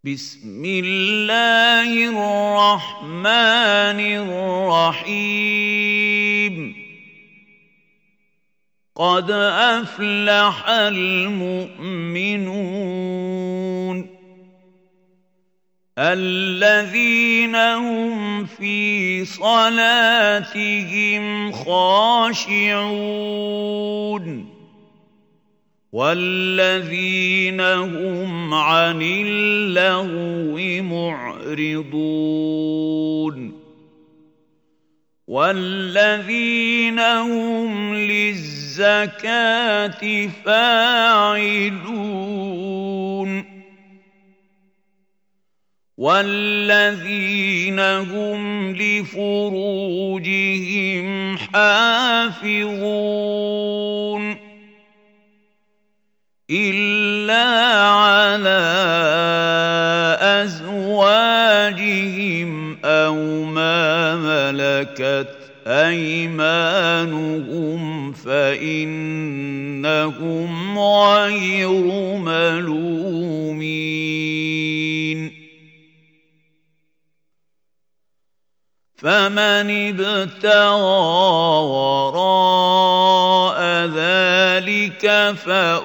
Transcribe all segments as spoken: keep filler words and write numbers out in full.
بسم الله الرحمن الرحيم قد أفلح المؤمنون الذين هم في صلاتهم خاشعون والذين هم عن اللغو معرضون والذين هم للزكاة فاعلون والذين هم لفروجهم حافظون إلا على أزواجهم أو ما ملكت أيمانهم فإنهم غير ملومين فمن ابتغى وراء ذلك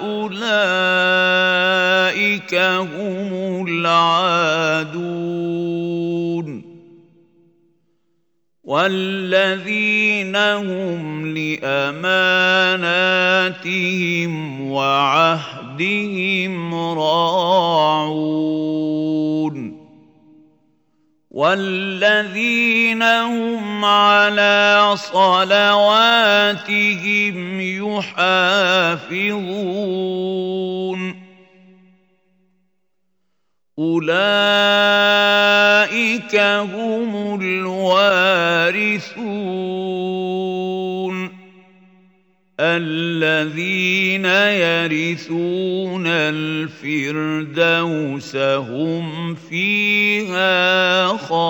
فأولئك هم العادون والذين هم لأماناتهم وعهدهم راعون والذين هم على صلواتهم يحافظون أولئك هم الوارثون الذين يرثون الفردوس هم فيها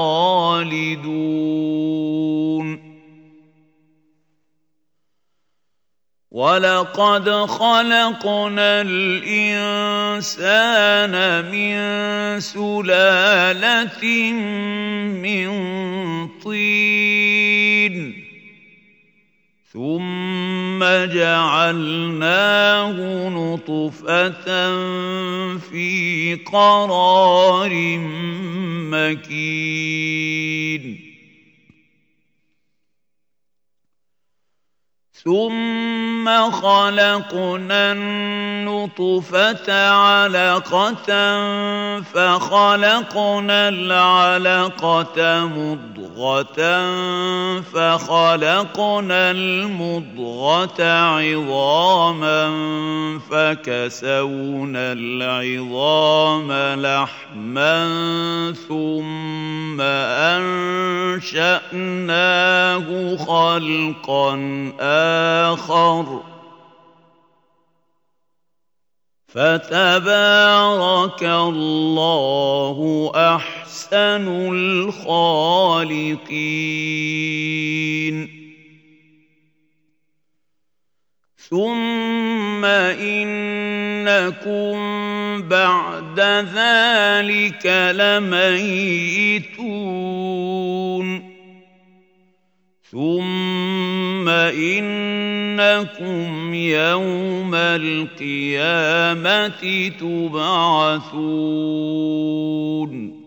خالدون ولقد خلقنا الإنسان من سلالة من طين ثم جعلناه نطفة في قرار مكين ثم خلقنا النطفة علقة فخلقنا العلقة مضغة فخلقنا المضغة عظاما فكسونا العظام لحما ثم أنشأناه خلقا آخر فتبارك الله أحسن الخالقين ثم إنكم بعد ذلك لميتون ثم إنكم يوم القيامة تبعثون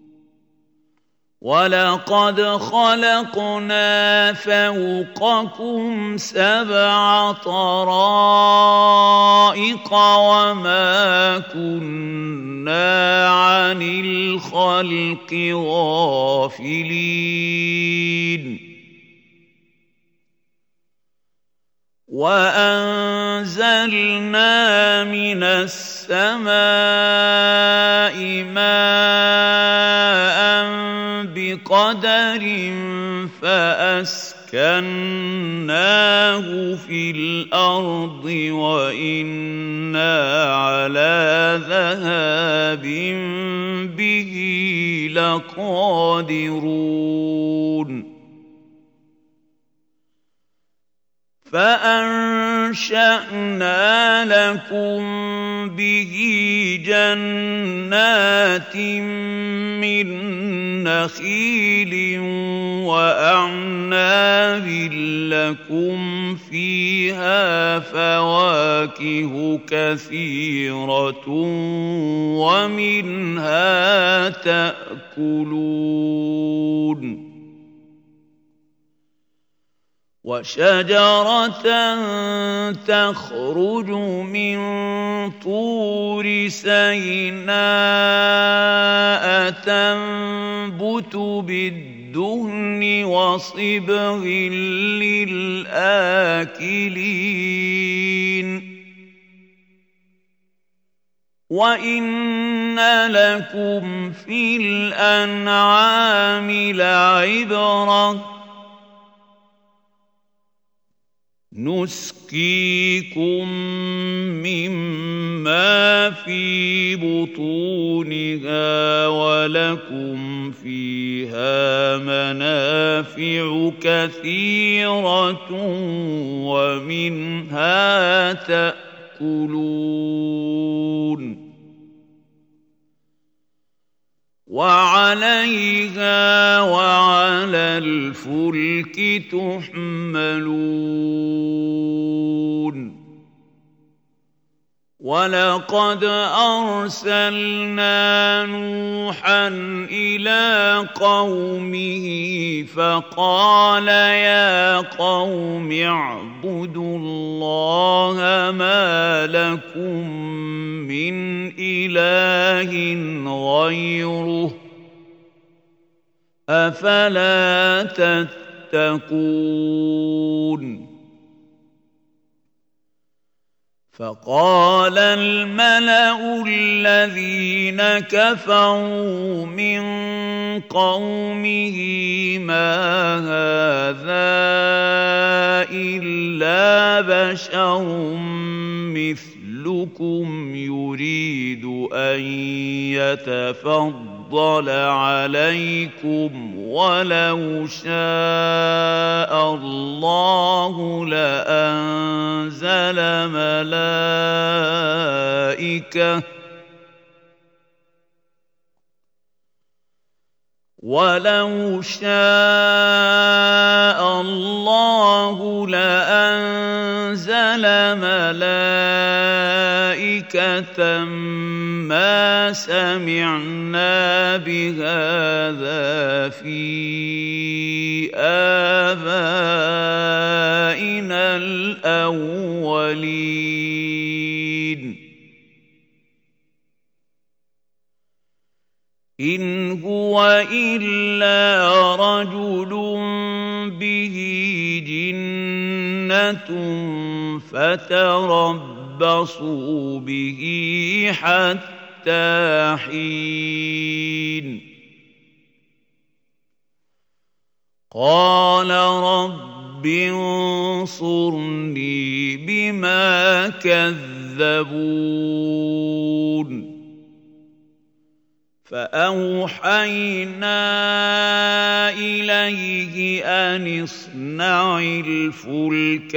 ولقد خلقنا فوقكم سبع طرائق وما كنا عن الخلق غافلين وأنزلنا من السماء ماء بقدر فأسكناه في الأرض وإنا على ذهاب به لقادرون فأنشأنا لكم به جنات من نخيل وأعناب لكم فيها فواكه كثيرة ومنها تأكلون وشجرة تخرج من طور سيناء تنبت بالدهن وصبغ للآكلين وإن لكم في الأنعام لعبرة نسقيكم مما في بطونها ولكم فيها منافع كثيرة ومنها تأكلون وعليها وعلى الفلك تحملون ولقد أرسلنا نوحا إلى قومه فقال يا قوم اعبدوا الله ما لكم من إله غيره أفلا تتقون فقال الملأ الذين كفروا من قومه ما هذا إلا بشر مثلكم يريد أن يتفضل عليكم ولو شاء الله لأنزل ملائكة ولو شاء الله لأنزل ملائكة ما سمعنا بهذا في آبائنا الأولين إن هو إلا رجل به جنة فتربصوا به حتى حين قال رب انصرني بما كذبون فأوحينا إليه أن اصنع الفلك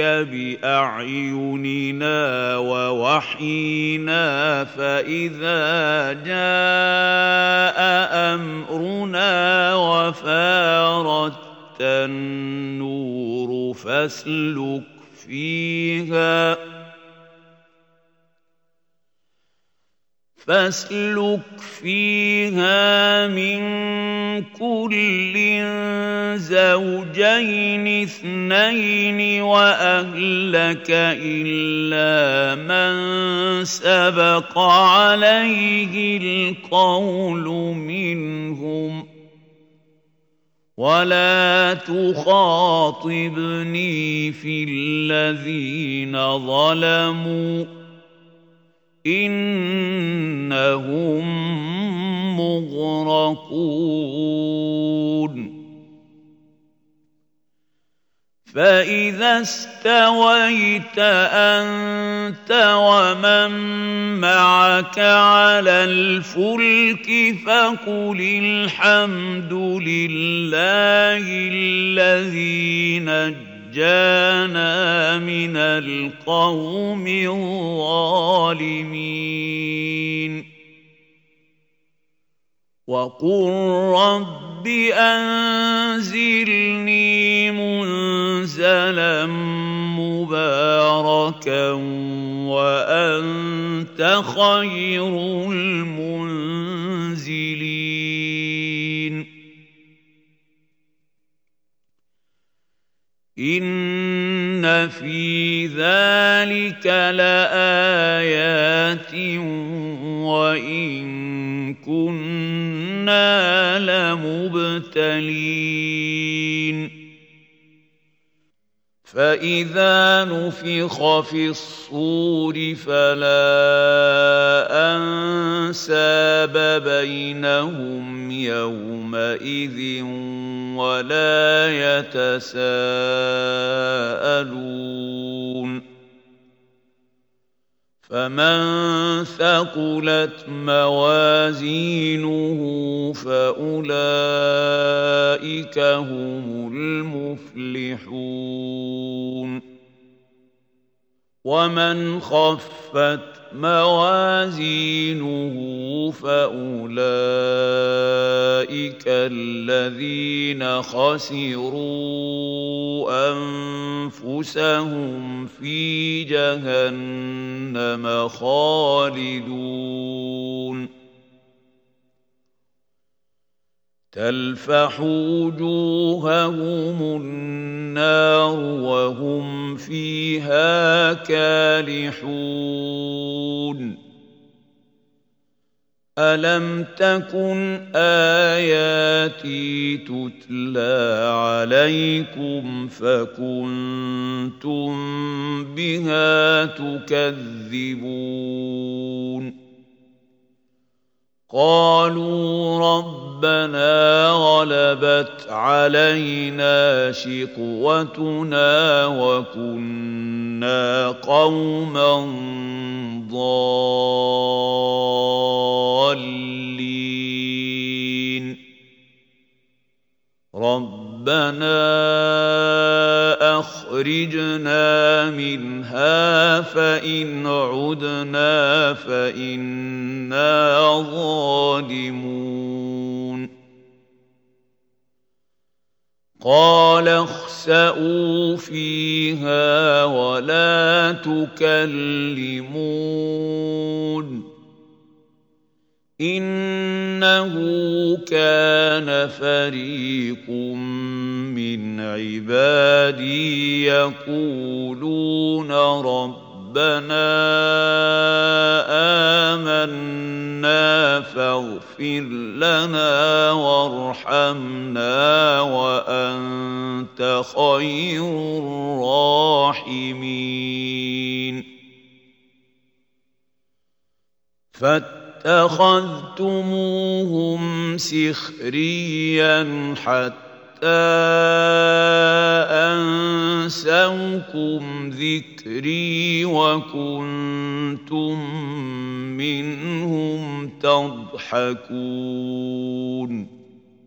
بأعيننا ووحينا فإذا جاء أمرنا وفارت النور فاسلك فيها فاسلك فيها من كل زوجين اثنين وأهلك إلا من سبق عليه القول منهم ولا تخاطبني في الذين ظلموا إنهم مغرقون فإذا استويت أنت ومن معك على الفلك فقل الحمد لله الذي نجى نجانا من القوم الظالمين وقل رب أنزلني منزلا مباركا وأنت خير المنزلين إن في ذلك لآيات وإن كنا لمبتلين فإذا نفخ في الصور فلا أنساب بينهم يومئذ ولا يتساءلون فمن ثقلت موازينه فأولئك هم المفلحون ومن خفت موازينه فأولئك الذين خسروا أنفسهم في جهنم خالدون تلفح وجوههم النار وهم فيها كالحون ألم تكن آياتي تتلى عليكم فكنتم بها تكذبون قالوا ربنا غلبت علينا شقوتنا وكنا قوما ضالين ربنا أخرجنا منها فإن عدنا فإنا ظالمون قال اخسئوا فيها ولا تكلمون إنه كان فريق من عبادي يقولون ربنا آمنا فاغفر لنا وارحمنا وأنت خير الراحمين فاتخذتموهم سخريا حتى أنسوكم ذكري وكنتم منهم تضحكون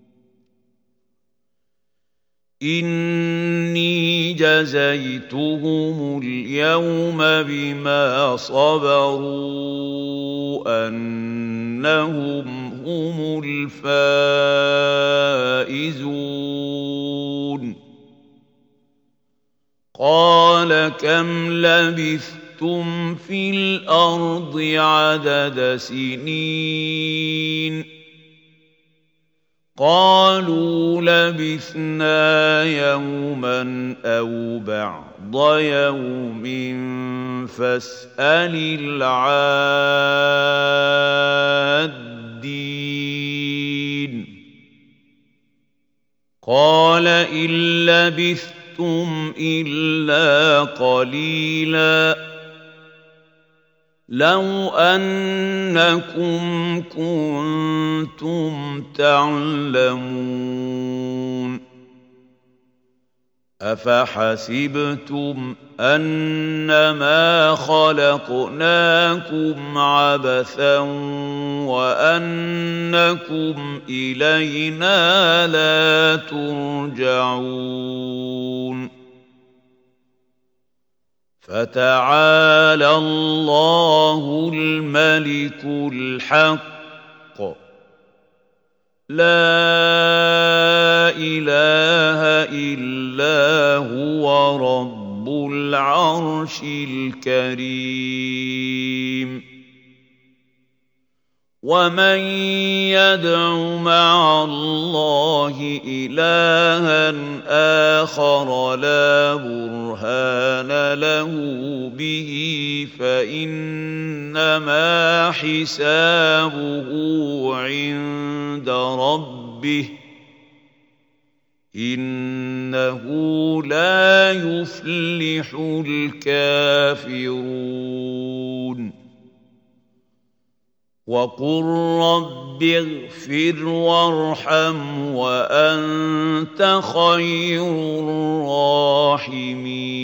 إني جزيتهم اليوم بما صبروا أنهم هم الفائزون قال كم لبثتم في الأرض عدد سنين قالوا لبثنا يوما أو بعض يوم فاسأل العادين قال إن لبثتم إلا قليلا لو أنكم كنتم تعلمون أفحسبتم أنما خلقناكم عبثا وأنكم إلينا لا ترجعون فَتَعَالَى اللَّهُ الْمَلِكُ الْحَقُّ لَا إِلَٰهَ إِلَّا هُوَ رَبُّ الْعَرْشِ الْكَرِيمِ وَمَن يَدْعُ مَعَ اللَّهِ إِلَٰهًا آخَرَ لَا بُرْهَانَ لَهُ بِهِ فَإِنَّمَا حِسَابُهُ عِندَ رَبِّهِ ۚ إِنَّهُ لَا يُفْلِحُ الْكَافِرُونَ وَقُل رَّبِّ اغْفِرْ وَارْحَمْ وَأَنتَ خَيْرُ الرَّاحِمِينَ